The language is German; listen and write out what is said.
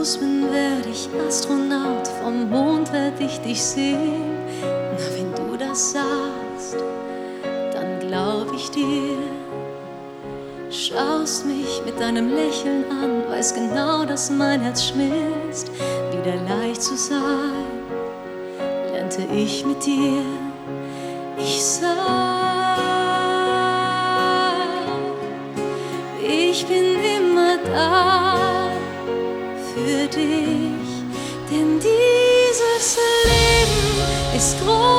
groß bin, werde ich Astronaut, vom Mond werde ich dich sehen. Na, wenn du das sagst, dann glaub ich dir. Schaust mich mit deinem Lächeln an, weiß genau, dass mein Herz schmilzt. Wieder leicht zu sein, lernte ich mit dir. Ich sag, ich bin immer da für dich, denn dieses Leben ist groß.